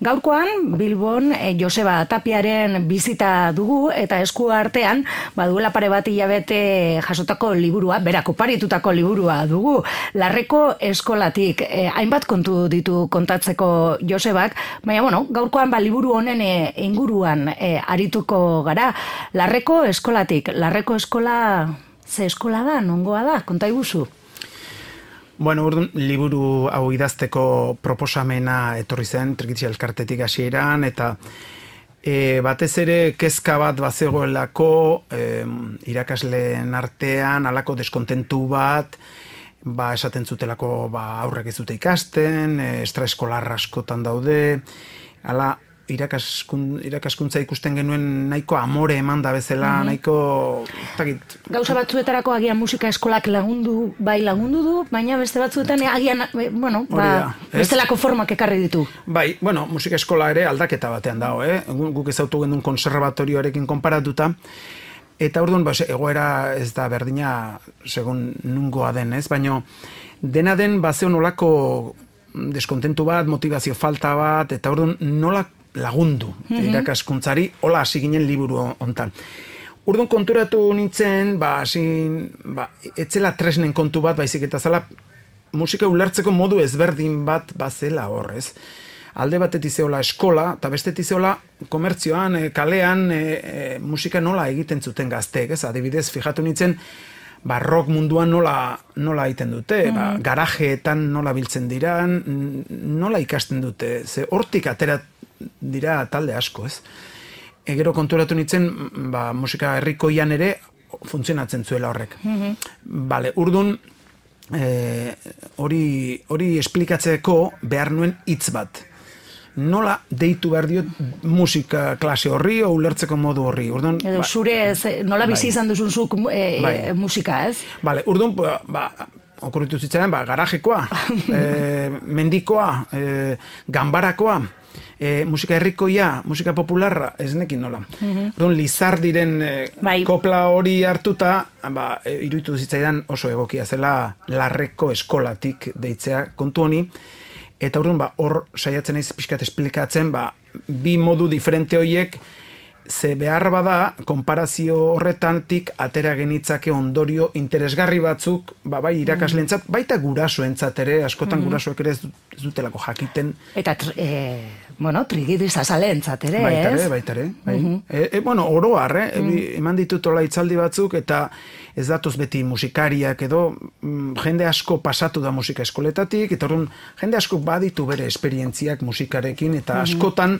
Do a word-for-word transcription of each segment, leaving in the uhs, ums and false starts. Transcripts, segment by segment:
Gaurkoan, Bilbon, eh, Joseba Tapiaren bizita dugu, eta esku artean, baduela pare bat hilabete jasotako liburua, berak oparitutako liburua dugu, Larreko eskolatik. Eh, hainbat kontu ditu kontatzeko Josebak, baina, bueno, gaurkoan ba, liburu honen eh, inguruan eh, arituko gara. Larreko eskolatik. Larreko eskola, ze eskola da, nongoa da, konta iguzu? Bueno, urdun, liburu hau idazteko proposamena etorri zen, Trikitzi elkartetik hasieran, eta e, batez ere kezka bat bazegoelako e, irakasleen artean, halako deskontentu bat, ba, esaten zutelako ba, aurrek ez dute ikasten, e, extraeskolar askotan daude, hala, Irakaskun, irakaskuntza ikusten genuen nahiko amore eman da bezala, mm-hmm. nahiko... Takit, Gauza batzuetarako agian musika eskolak lagundu, bai lagundu du, baina beste batzuetan agian, bueno, ba, bestelako formak ekarri ditu. Bai, bueno, musika eskola ere aldaketa batean dago, eh? Guk ezautu genuen konservatorioarekin konparatuta, eta orduan, ba, egoera ez da berdina, segun nungoa den, ez? Baina dena den, ba, zeon olako deskontentu bat, motivazio falta bat, eta orduan nola lagundu mm-hmm. irakaskuntzari, hola hasi ginen liburu hontan. Orduan konturatu nintzen, ba, hasi, ba, etzela tresnen kontu bat, baizik eta zela musika ulertzeko modu ezberdin bat bazela horrez. Alde batetik zeola eskola, eta bestetik zeola komertzioan, e, kalean, e, e, musika nola egiten zuten gazteek, ez? Adibidez, fijatu nintzen, ba, rock munduan nola, nola egiten dute, mm-hmm. ba, garajeetan nola biltzen dira, nola ikasten dute, ze hortik atera dira talde asko, ez? Egero konturatu nintzen, ba, musika herrikoian ere funtzionatzen zuela horrek. Mm-hmm. Bale, urdun, hori e, hori esplikatzeko behar nuen hitz bat. Nola deitu behar diot musika klase horri o ulertzeko modu horri. Urdun, Edo ba, zure, nola bizi izan duzun zuk e, bai. musika, ez? Bale, urdun, ba, ba okurritu zitzaren, ba, garajekoa, e, mendikoa, e, ganbarakoa, E, musika herrikoia, musika popularra, ez nekin nola. Mm-hmm. Orduan, Lizardiren e, bai. kopla hori hartuta, ba, e, iruditu zitzaidan oso egokia zela Larreko eskolatik deitzea kontu honi, eta orduan, ba, hor saiatzen naiz pixkat esplikatzen, ba, bi modu diferente horiek, ze behar bada, konparazio horretantik atera genitzake ondorio interesgarri batzuk, ba, bai irakaslentzat, baita gurasoentzat ere, askotan mm-hmm. gurasoek ere ez dutelako jakiten. Eta, e, bueno, Trikitiz azaleentzat ere, baita ez? Ere, baita ere, bai. Mm-hmm. e, e, bueno, oroar, eh? Mm-hmm. Eman ditutola itzaldi batzuk, eta ez datoz beti musikariak edo, mm, jende asko pasatu da musika eskoletatik, eta orduan, jende asko baditu bere esperientziak musikarekin, eta mm-hmm. askotan,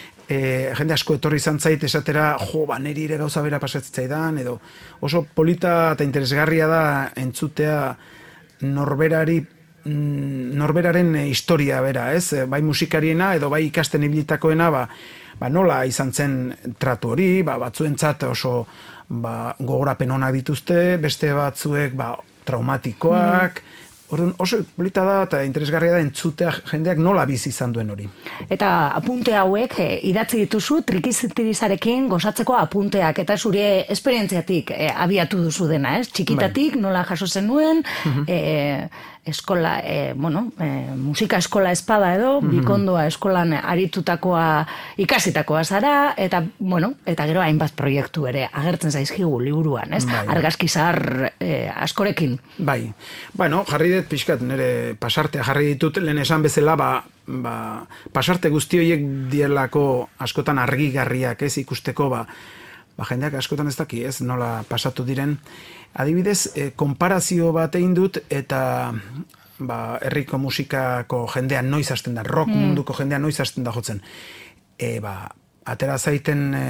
E, jende asko etorri izan zait esatera, jo, ba, neri ere gauza bera pasatzaidan, edo oso polita eta interesgarria da entzutea norberari, norberaren historia bera, ez? Bai musikariena edo bai ikasten ibilitakoena, ba, ba nola izan zen tratu hori, ba, batzuentzat oso ba, gogorapen onak dituzte, beste batzuek ba, traumatikoak, mm. Orduan, oso polita da eta interesgarria da entzutea jendeak nola bizi izan duen hori. Eta apunte hauek e, idatzi dituzu Trikitizarekin gozatzeko apunteak eta zure esperientziatik e, abiatu duzu dena, ez? Txikitatik bai. Nola jaso zenuen, mm-hmm. e, eskola, e, bueno, e, musika eskola espada edo, mm-hmm. bikondoa eskolan aritutakoa ikasitakoa zara, eta, bueno, eta gero hainbat proiektu ere agertzen zaizkigu liburuan, ez? Bai. Argazki zahar e, askorekin. Bai, bueno, jarri dut pixkat, nire pasartea jarri ditut, lehen esan bezala, ba, ba, pasarte guzti horiek dielako askotan argigarriak, ez, ikusteko, ba, ba, jendeak askotan ez daki, ez, nola pasatu diren. Adibidez, e, konparazio bat egin dut, eta ba, herriko musikako jendea noiz hasten da, rock mm. munduko jendea noiz hasten da jotzen. E, ba, atera zaiten e,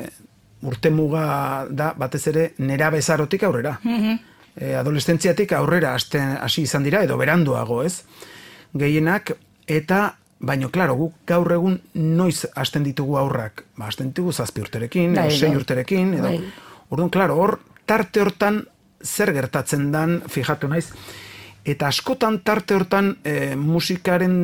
urtemuga da, batez ere, nera bezarotik aurrera. Mm-hmm. E, adolescentziatik aurrera hasi izan dira, edo beranduago, ez? Gehienak, eta baino, klaro, guk gaur egun noiz hasten ditugu aurrak. Ba, hasten ditugu zazpi urterekin, edo sei urterekin, edo... Orduan, klaro, hor, tarte hortan zer gertatzen dan, fijatu naiz, eta askotan tarte hortan e, musikaren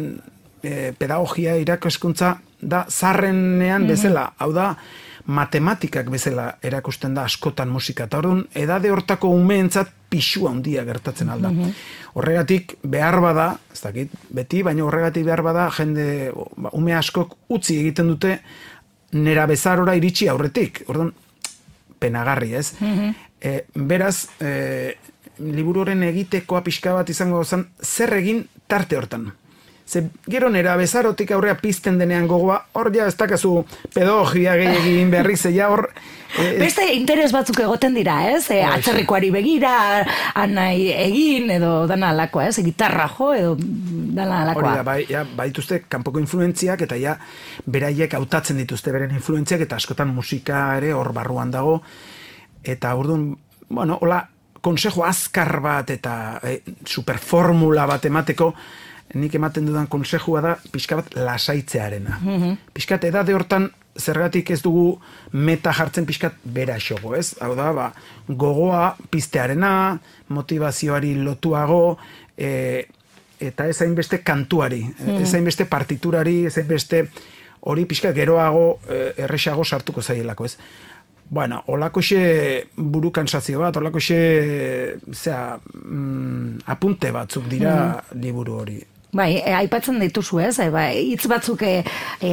e, pedagogia irakaskuntza da zarrenean mm-hmm. bezala, hau da, matematikak bezala erakusten da askotan musika, eta orduan, edade hortako umeentzat pixua handia gertatzen alda. Horregatik behar bada, ez dakit, beti, baina horregatik behar bada, jende, ume askok utzi egiten dute nera bezarora iritsi aurretik. Orduan, penagarri, ez? E, beraz, e, libururen egitekoa pixka bat izango zen, zer egin tarte hortan. Ze gero nera bezarotik aurrea pizten denean gogoa, hor ja ez dakazu pedagogia gehiagin berriz, ja hor... E, Beste interes batzuk egoten dira, ez? E, atzerrikoari begira, anai egin, edo dana alakoa, ez? Gitarra jo, edo dana alakoa. Hori da, bai, ja, baituzte kanpoko influentziak, eta ja, beraiek hautatzen dituzte beren influentziak, eta askotan musika ere hor barruan dago, eta orduan, bueno, hola, konsejo azkar bat, eta e, superformula bat emateko, nik ematen dudan konsejua da pixka bat lasaitzearena. Mm-hmm. Pixkat edade hortan zergatik ez dugu meta jartzen pixkat bera xogo, ez? Hau da, ba, gogoa piztearena, motivazioari lotuago, e, eta ez hainbeste kantuari, mm-hmm. ez hainbeste partiturari, ez hainbeste hori pixkat geroago e, erresago sartuko zaielako, ez? Bueno, holako xe buru kansazio bat, holako xe zera, mm, apunte batzuk dira mm-hmm. liburu hori. Bai, e, aipatzen dituzu, ez? E, bai, hitz batzuk e, e,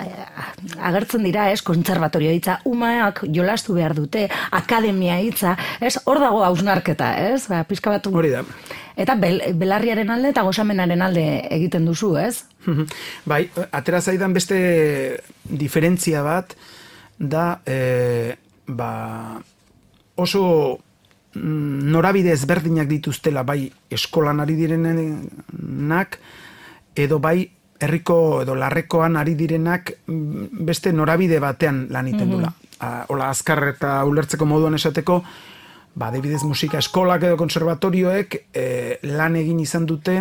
agertzen dira, ez? Kontserbatorio hitza, umeak jolastu behar dute, akademia hitza, ez? Hor dago hausnarketa, ez? Ba, pizka bat... Hori da. Eta bel, belarriaren alde eta gozamenaren alde egiten duzu, ez? Bai, atera zaidan beste diferentzia bat da, e, ba, oso... norabide ezberdinak dituztela bai eskolan ari direnak edo bai herriko edo larrekoan ari direnak beste norabide batean lan iten dula. Mm-hmm. Hola azkar eta ulertzeko moduan esateko, ba, adibidez musika eskolak edo konservatorioek e, lan egin izan dute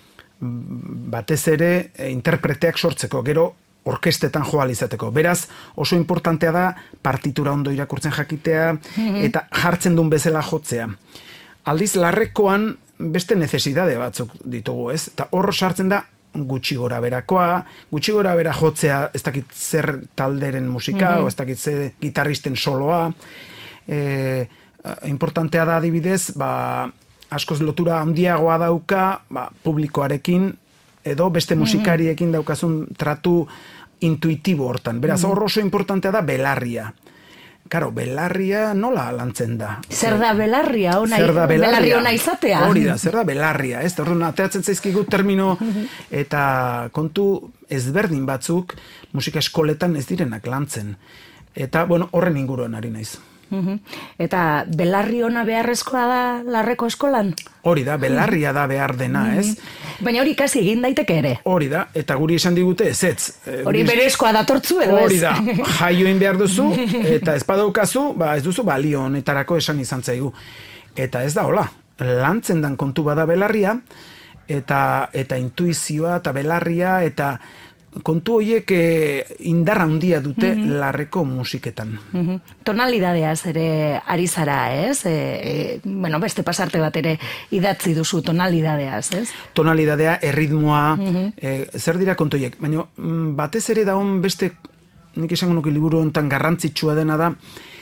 batez ere e, interpreteak sortzeko, gero orkestetan joal izateko. Beraz, oso importantea da partitura ondo irakurtzen jakitea mm-hmm. eta jartzen duen bezala jotzea. Aldiz, larrekoan beste necesidade batzuk ditugu, ez? Eta hor sartzen da gutxi gora berakoa, gutxi gora bera jotzea ez dakit zer talderen musika, mm-hmm. o ez dakit zer gitarristen soloa. E, importantea da adibidez, ba, askoz lotura handiagoa dauka ba, publikoarekin, edo beste musikariekin daukazun tratu intuitibo hortan. Beraz, hor oso importantea da belarria. Karo, belarria nola lantzen da? Zer da belarria? Ona, zer da belarria? Belarri ona izatea? Hori da, zer da belarria? Ez, horren ateatzen zaizkigu termino eta kontu ezberdin batzuk musika eskoletan ez direnak lantzen. Eta, bueno, horren inguruan ari naiz. Uhum. Eta belarri ona beharrezkoa da larreko eskolan? Hori da, belarria da behar dena, ez? Baina hori ikasi egin daiteke ere. Hori da, eta guri esan digute ez ez. Hori berezkoa datortzu edo ez? Hori da, jaioin behar duzu, eta ez badaukazu, ba ez duzu balio honetarako esan izan zaigu. Eta ez da, hola, lantzen dan kontu bada belarria, eta, eta intuizioa, eta belarria, eta kontu horiek indarra handia dute mm-hmm. larreko musiketan. Mm-hmm. Tonalidadeaz ere ari zara, ez? E, e, bueno, beste pasarte bat ere idatzi duzu tonalidadeaz, ez? Tonalidadea, erritmoa, mm-hmm. e, zer dira kontu horiek. Baina batez ere daun beste, nik esango nuke liburu honetan garrantzitsua dena da,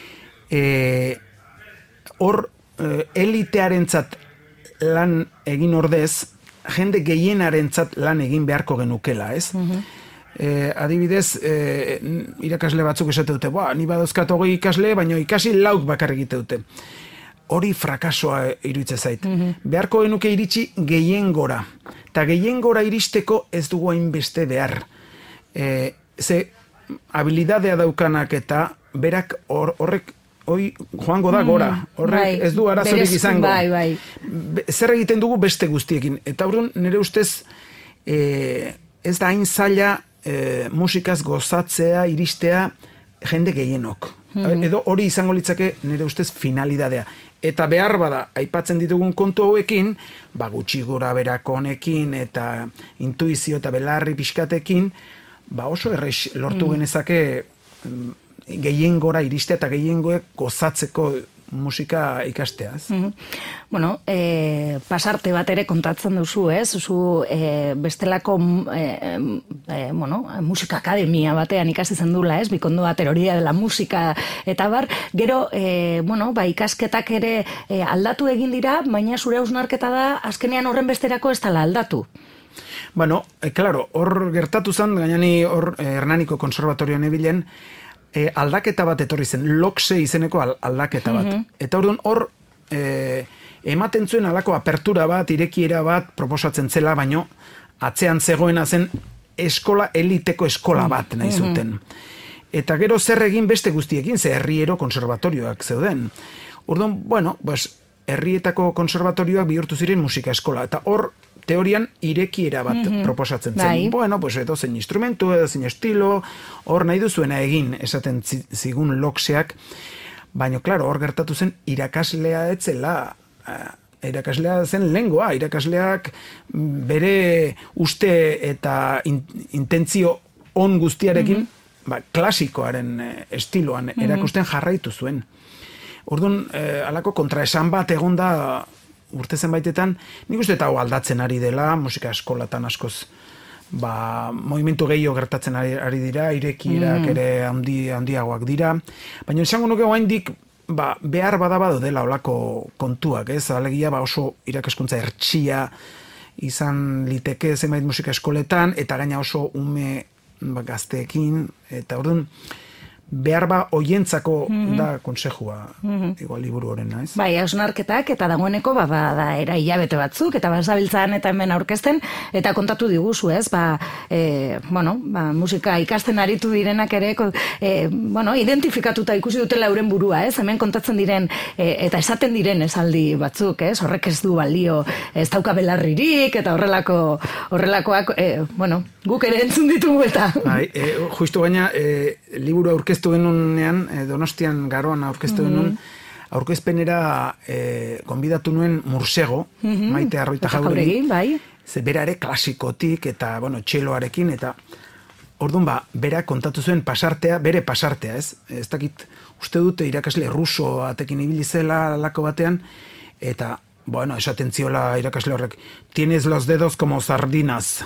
hor e, elitearentzat lan egin ordez, jende gehienarentzat lan egin beharko genukela, ez? Mm-hmm. Eh, adibidez, eh, irakasle batzuk esate dute, ba, ni badauzkat hogei ikasle, baina ikasi lauk bakar egite dute. Hori frakasoa iruditzen zait. Mm-hmm. Beharko genuke iritsi gehien gora. Eta gehien gora iristeko ez dugu hainbeste behar. Eh, ze habilidadea daukanak eta berak hor, horrek hoi joango da gora. Horrek bai, ez du arazorik izango. Bai, bai. Zer egiten dugu beste guztiekin. Eta hori nire ustez eh, ez da hain zaila E, musikaz gozatzea, iristea jende gehienok. Mm-hmm. Edo hori izango litzake nire ustez finalidadea. Eta behar bada, aipatzen ditugun kontu hauekin, ba gutxi gora berako honekin, eta intuizio eta belarri pixkatekin, ba oso errex lortu mm. genezake gehien gora iristea eta gehien goek gozatzeko musika ikasteaz. Mm -hmm. Bueno, e, pasarte bat ere kontatzen duzu, ez? Zu e, bestelako e, e, bueno, musika akademia batean ikasi zendula, ez? Bikondo teoria dela musika eta bar, gero e, bueno, ba, ikasketak ere e, aldatu egin dira, baina zure hausnarketa da azkenean horren besterako ez dela aldatu. Bueno, e, claro, hor gertatu zen, gainani hor eh, Hernaniko konservatorioan ebilen, E, aldaketa bat etorri zen, lokse izeneko aldaketa bat. Mm-hmm. Eta orduan hor e, ematen zuen alako apertura bat, irekiera bat proposatzen zela, baino atzean zegoena zen eskola, eliteko eskola bat nahi zuten. Mm-hmm. Eta gero zer egin beste guztiekin, ze herriero konservatorioak zeuden. Orduan, bueno, pues, herrietako konservatorioak bihurtu ziren musika eskola. Eta hor teorian irekiera bat mm-hmm. proposatzen zen. Bai. Bueno, pues edo zein instrumentu, edo zein estilo, hor nahi duzuena egin, esaten zigun lokseak, baina, klaro, hor gertatu zen irakaslea etzela, uh, irakaslea zen lengoa, irakasleak bere uste eta in, intentzio on guztiarekin, mm-hmm. ba, klasikoaren estiloan mm-hmm. erakusten jarraitu zuen. Orduan, eh, alako kontraesan bat egonda urte zenbaitetan, nik uste eta hau aldatzen ari dela, musika eskolatan askoz, ba, movimentu gehiago gertatzen ari, ari dira, irekierak mm. ere handi, handiagoak dira, baina esango nuke oraindik ba, behar bada bado dela olako kontuak, ez? Alegia ba oso irakaskuntza hertsia izan liteke zenbait musika eskoletan, eta gaina oso ume ba, gazteekin, eta orduan, behar ba oientzako mm-hmm. da konsejua mm-hmm. igual liburu horren, naiz? Bai, hausnarketak eta dagoeneko ba, ba, da era hilabete batzuk, eta bazabiltzan eta hemen aurkezten, eta kontatu diguzu, ez? Ba, e, bueno, ba, musika ikasten aritu direnak ere, e, bueno, identifikatuta ikusi dutela euren burua, ez? Hemen kontatzen diren, e, eta esaten diren esaldi batzuk, ez? Horrek ez du balio, ez dauka belarririk, eta horrelako, horrelakoak, e, bueno, guk ere entzun ditugu eta... Bai, e, justu baina, e, liburu aurkeztu genunean, e, Donostian garoan aurkeztu mm-hmm. genuen, aurkezpenera e, konbidatu nuen Mursego, mm-hmm. Maite Arroita Jauregi, bai. Ze bera ere klasikotik, eta, bueno, txeloarekin, eta orduan ba, bera kontatu zuen pasartea, bere pasartea, ez? Ez dakit, uste dute irakasle ruso atekin ibili zela lako batean, eta, bueno, esaten ziola irakasle horrek, tienes los dedos como sardinas.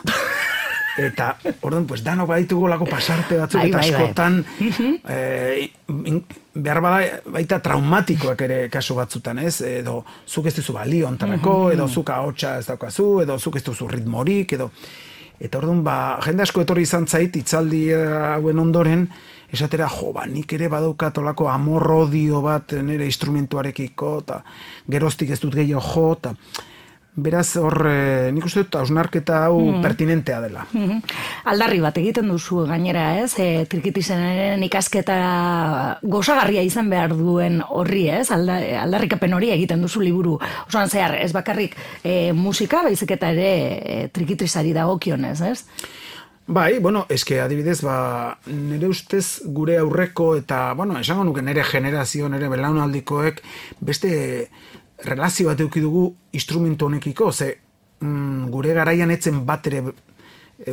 Eta, orduan, pues, dano baitugu lako pasarte batzuk, bai, eta bai, askotan, bai. eh, in, behar bada baita traumatikoak ere kasu batzutan, ez? Edo, zuk ez duzu balio ontarako, mm-hmm. edo zuk ahotsa ez daukazu, edo zuk ez duzu ritmorik, edo... Eta orduan, ba, jende asko etorri izan zait, itzaldi hauen ondoren, esatera, jo, ba, nik ere badaukat olako amor-odio bat nire instrumentuarekiko, eta geroztik ez dut gehiago jo, eta... Beraz, hor, eh, nik uste dut, hausnarketa hau mm. pertinentea dela. Mm-hmm. Aldarri bat egiten duzu gainera, ez? E, trikitizenaren ikasketa gozagarria izan behar duen horri, ez? Alda, aldarrikapen hori egiten duzu liburu. Osoan zehar, ez bakarrik e, musika, baizik eta ere e, trikitizari dagokionez, ez? Bai, bueno, eske adibidez, ba, nire ustez gure aurreko eta, bueno, esango nuke nire generazio, nire belaunaldikoek, beste... relazio bat eduki dugu instrumentu honekiko, ze mm, gure garaian etzen bat ere e,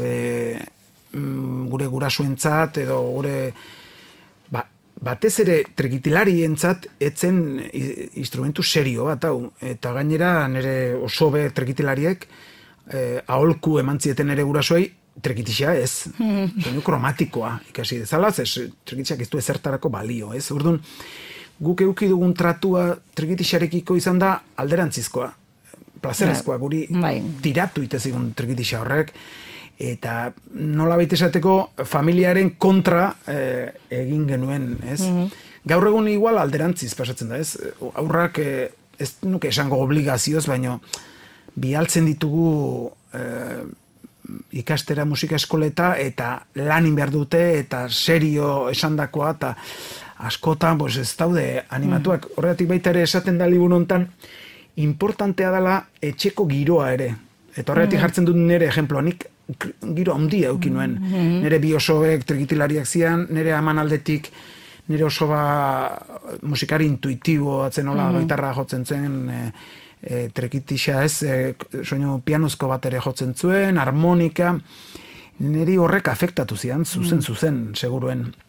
mm, gure gurasuentzat edo gure ba, batez ere trekitilarien-zat etzen instrumentu serio bat, hau, eta gainera nire oso be trekitilariek e, aholku eman zieten ere gurasoei trekitisa ez, soinu kromatikoa ikasi dezala, ze trekitixak ez du ezertarako balio, ez, orduan guk euki dugun tratua trikitixarekiko izan da alderantzizkoa, plazerezkoa, guri bai. Tiratu itezigun trikitixa horrek, eta nola baita esateko familiaren kontra eh, egin genuen, ez? Mm-hmm. Gaur egun igual alderantziz pasatzen da, ez? Aurrak eh, ez nuke esango obligazioz, baino bialtzen ditugu eh, ikastera musika eskoleta, eta lanin behar dute, eta serio esandakoa, eta askotan, pues, ez daude animatuak. Mm. Horregatik baita ere esaten da liburu hontan, importantea dela etxeko giroa ere. Eta horregatik mm. jartzen dut nire ejemploa, nik giro handia eukin nuen. Mm. Nire bi osoek trikitilariak zian, nire aman aldetik, nire oso ba musikari intuitibo, atzen hola, mm. gitarra jotzen zen, e, e, trekitixa ez, e, soinu pianozko bat ere jotzen zuen, harmonika, niri horrek afektatu zian, zuzen, mm. zuzen, seguruen.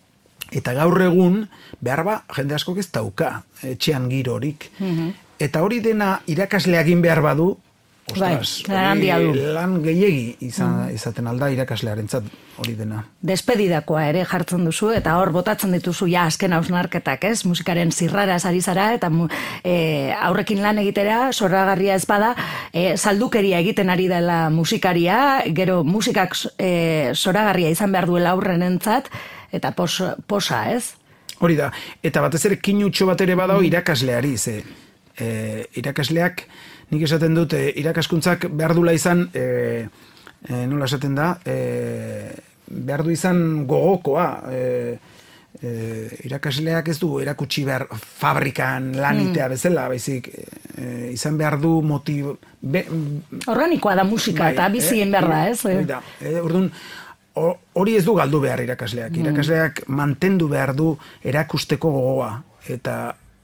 Eta gaur egun, behar ba, jende askok ez dauka, etxean girorik. Mm-hmm. Eta hori dena irakasle egin behar badu, ostras, bai, hori, lan gehiegi izan, mm. izaten alda irakaslearentzat hori dena. Despedidakoa ere jartzen duzu, eta hor botatzen dituzu ja azken hausnarketak, ez? Musikaren zirrara ari zara, eta e, aurrekin lan egitera, zoragarria ez bada, e, saldukeria egiten ari dela musikaria, gero musikak e, zoragarria izan behar duela aurrenentzat, eta pos, posa, ez? Hori da, eta batez ere kinutxo bat ere badao mm. irakasleari, ze e, irakasleak, nik esaten dut, e, irakaskuntzak behar dula izan, e, e, nola esaten da, e, behar du izan gogokoa. E, e, irakasleak ez du erakutsi behar fabrikan lanitea mm. bezala, baizik, e, izan behar du motibo... Be, Organikoa da musika, bai, eta bizien behar da, ez? Hori da, e, orduan, hori ez du galdu behar irakasleak. Mm. Irakasleak mantendu behar du erakusteko gogoa, eta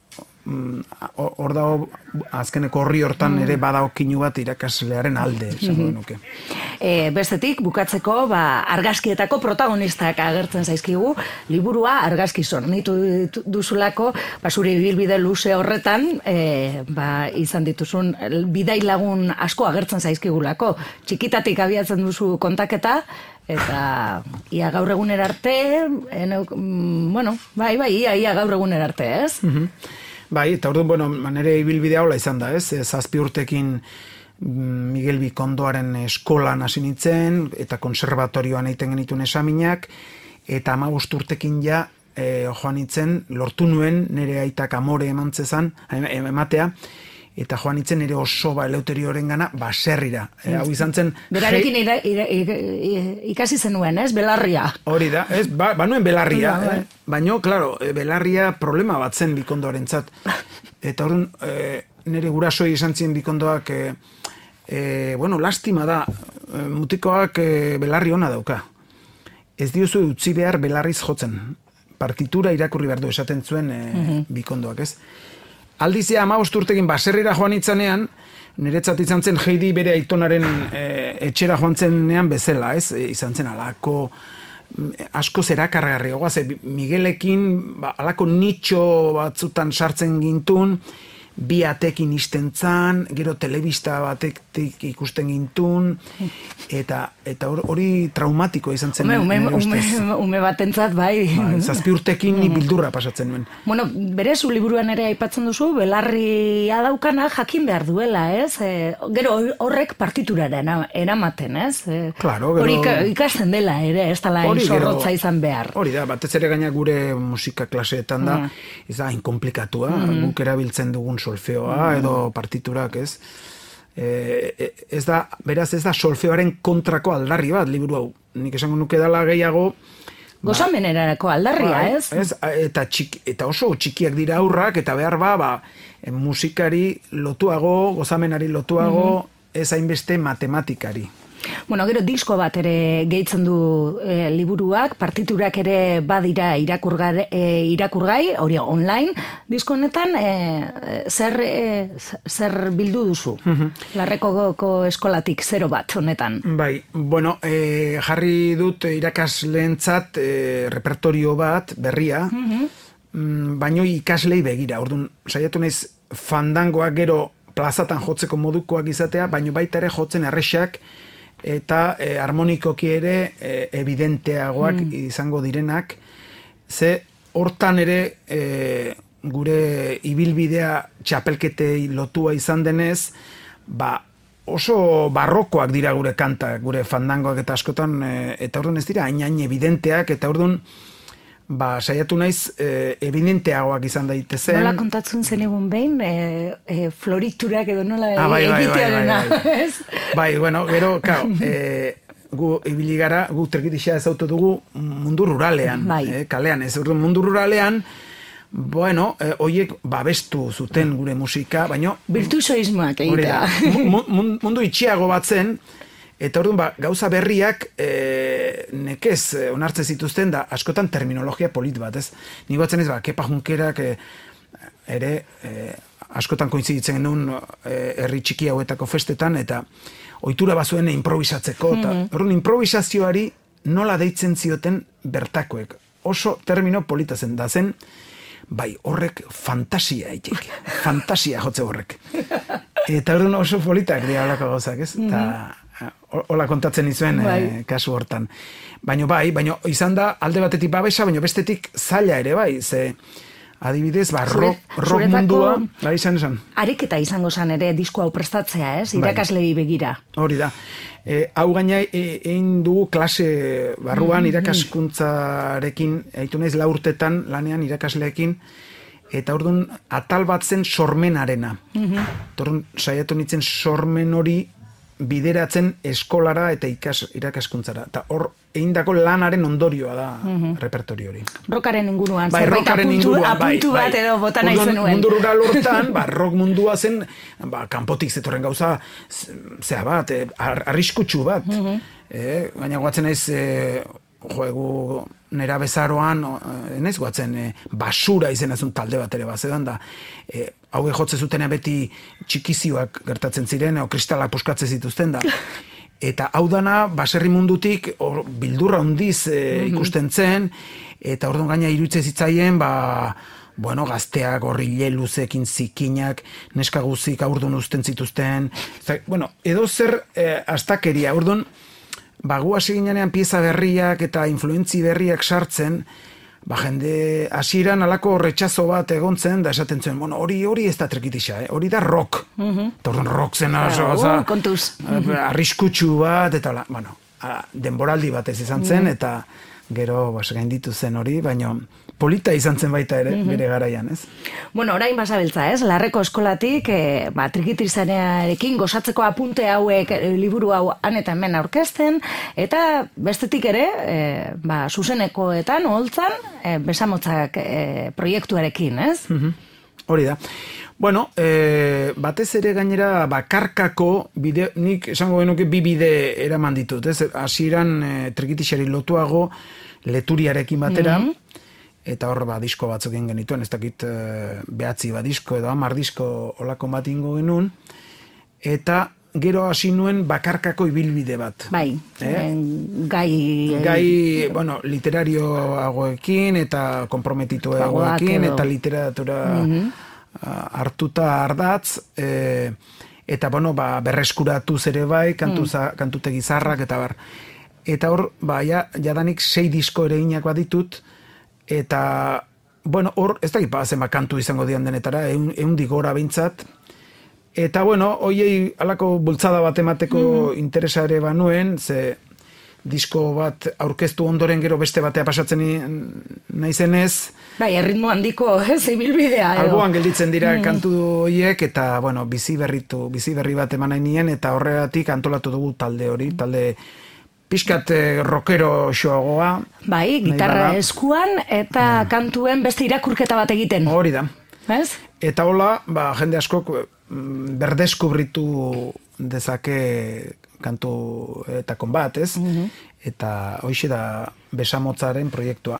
hor dago azkeneko horri hortan ere badaokinu bat irakaslearen alde, esango nuke. E, bestetik, bukatzeko, ba, argazkietako protagonistak agertzen zaizkigu, liburua argazki zornitu duzulako, ba, zure ibilbide luze horretan, e, ba, izan dituzun bidai lagun asko agertzen zaizkigulako. Txikitatik abiatzen duzu kontaketa, eta ia gaur egunera arte, ene, bueno, bai, bai, ia, ia gaur egunera arte, ez? Mhm. Bai, eta orduan, bueno, manere ibilbidea hola izan da, ez? Zazpi urtekin Miguel Bikondoaren eskolan hasi nintzen, eta konservatorioan egiten genituen esaminak, eta hamabost urtekin ja e, joan nintzen, lortu nuen nire aitak amore emantzezan, ematea, eta joan nintzen nire osoba Eleuterioren gana baserrira. E, hau izan zen... Berarekin ira, ira, ira, ikasi zenuen, ez? Belarria. Hori da, ez? Ba, banuen belarria. Eh? Baina, klaro, belarria problema bat zen Bikondoarentzat. Eta orduan, e, nire gurasoi izan zien Bikondoak, e, e, bueno, lastima da, e, mutikoak e, belarri ona dauka. Ez diozu utzi behar belarriz jotzen. Partitura irakurri behar du esaten zuen e, mm-hmm. Bikondoak, ez? Aldizia hamabost urtekin baserrira joan itzanean, niretzat izan zen Heidi bere aitonaren e, etxera joan zenean bezala, ez? E, izan zen alako asko zerakargarri. Oaz, e, Miguelekin ba, alako nitxo batzutan sartzen gintun, bi atekin iztentzan, gero telebista batetik ikusten gintun, eta eta hori traumatiko izan zen. Ume, ume, ume, ume batentzat, bai. Ba, zazpi urtekin ni bildurra pasatzen nuen. Bueno, bere zu liburuan ere aipatzen duzu, belarria daukana jakin behar duela, ez? E, gero horrek partiturara eramaten, ez? E, claro, gero... Hori ikasten dela ere, ez dela zorrotza izan behar. Hori da, batez ere gaina gure musika klaseetan da, mm. ez da, inkomplikatua, mm. guk erabiltzen dugun solfeoa edo partiturak, ez? E, ez da, beraz ez da solfeoaren kontrako aldarri bat, liburu hau. Nik esango nuke dela gehiago... Gozamenerako aldarria, ba, ez? ez? Eta, txik, eta oso txikiak dira aurrak, eta behar ba, ba musikari lotuago, gozamenari lotuago, mm-hmm. ez hainbeste matematikari. Bueno, gero disko bat ere gehitzen du e, liburuak, partiturak ere badira irakurgai, e, irakurgai, hori online, disko honetan e, zer, e, zer bildu duzu? Mm-hmm. Larrekoko eskolatik zero bat honetan. Bai, bueno, e, jarri dut irakasleentzat e, repertorio bat berria, mm-hmm. baino ikaslei begira. Orduan, saiatu naiz fandangoak gero plazatan jotzeko modukoak izatea, baino baita ere jotzen erresak, eta e, harmonikoki ere e, evidenteagoak mm. izango direnak, ze hortan ere e, gure ibilbidea txapelketei lotua izan denez, ba, oso barrokoak dira gure kantak, gure fandangoak eta askotan, e, eta orduan ez dira hain-hain evidenteak, eta orduan ba, saiatu naiz e, evidenteagoak izan daitezen. Nola kontatzen zen egun behin, e, e, floriturak edo nola ah, bai, bai, egitearena. Bai, bai, bai. bai, bueno, gero, kao, e, gu ibili gara, gu terkitixea ezautu dugu mundu ruralean, bai. e, kalean, ez mundu ruralean, bueno, e, oiek babestu zuten gure musika, baino... Virtuosoismoak egitea. Mundu itxiago bat zen, eta orduan, ba, gauza berriak e, nekez e, onartzen zituzten da askotan terminologia polit bat, ez? Ni batzen ez, ba, kepa junkerak e, ere e, askotan kointziditzen genuen e, herri txiki hauetako festetan, eta ohitura bazuen improvisatzeko, eta mm-hmm. orduan improvisazioari nola deitzen zioten bertakoek. oso termino polita zen, da zen, bai, horrek fantasia eitek, fantasia jotze horrek. Eta orduan oso politak dira holako gauzak, ez? Eta hola kontatzen izuen bai. Kasu hortan. Baina bai, baina izan da alde batetik babesa, baina bestetik zaila ere bai, ze adibidez, ba, rock, rock mundua, bai, izan esan. Ariketa izango zan ere disko hau prestatzea, ez? Irakaslei begira. Hori da. E, hau gaina egin dugu klase barruan irakaskuntzarekin, eitu naiz lau urtetan lanean irakasleekin, eta orduan atal bat zen sormenarena. Orduan saiatu nintzen sormen hori bideratzen eskolara eta ikas, irakaskuntzara. Eta hor, egindako lanaren ondorioa da repertorio hori. Rockaren inguruan, bai, zerbait rockaren apuntu, inguruan, apuntu bai, bat edo bota nahi zenuen. Mundu rural hortan, ba, rock mundua zen, ba, kanpotik zetorren gauza, zea bat, eh, arriskutsu bat. eh, Baina guatzen naiz, eh, joegu nera bezaroan, eh, naiz guatzen, eh, basura izenazun talde bat ere bazedan da, eh, hau jotze zutenean beti txikizioak gertatzen ziren, o kristalak puskatze zituzten da. Eta hau dana, baserri mundutik or, bildurra hondiz e, ikusten zen, eta orduan gaina iruditze zitzaien, ba, bueno, gazteak, gorrile luzekin zikinak, neska guzik aurdun uzten zituzten, eta, bueno, edo zer e, astakeria, orduan, ba, gu hasi ginean pieza berriak eta influentzi berriak sartzen, ba, jende, hasieran alako retxazo bat egontzen, da esaten zuen, bueno, hori hori ez da trekitisa, eh? Hori da rock. Eta orduan rock zen, uh, kontuz. Arriskutsu bat, eta, la, bueno, denboraldi bat ez izan zen, eta gero, bas, gainditu zen hori, baina polita izan zen baita ere, bere garaian, ez? Bueno, orain basabiltza, ez? Larreko eskolatik, e, ba, trikitizarearekin gozatzeko apunte hauek, e, liburu hau han eta hemen aurkezten, eta bestetik ere, e, ba, zuzenekoetan, oholtzan, e, besamotzak e, proiektuarekin, ez? Hori da. Bueno, e, batez ere gainera bakarkako bide, nik esango genuke bi bide eraman ditut, ez? Hasieran e, trikitixari lotuago leturiarekin batera, eta hor ba, disko batzuk egin genituen, ez dakit e, behatzi ba disko edo hamar disko olako bat ingo genuen, eta gero hasi nuen bakarkako ibilbide bat. Bai, eh? gai... Gai, bueno, literarioagoekin eta komprometituagoekin eta literatura hartuta ardatz, e, eta bueno, ba, berreskuratuz ere bai, kantuza, mm. kantutegi zarrak eta bar. Eta hor, ba, ja, jadanik sei disko ere inak baditut, eta, bueno, hor, ez da gipa zenba kantu izango dian denetara, eun, eun digora bintzat, eta, bueno, hoiei alako bultzada bat emateko mm. interesa ere banuen, ze disko bat aurkeztu ondoren gero beste batea pasatzen naizenez. Bai, erritmo handiko, ez, ibilbidea. Alboan gelditzen dira mm. kantu horiek, eta, bueno, bizi berritu, bizi berri bat eman nahi nien, eta horregatik antolatu dugu talde hori, talde pixkat rockero xoagoa. Bai, gitarra eskuan, eta mm. kantuen beste irakurketa bat egiten. Hori da. Ez? Eta hola, ba, jende askok berdeskubritu dezake kantu eta konbat, ez? Mm-hmm. Eta hoixe da besamotzaren proiektua.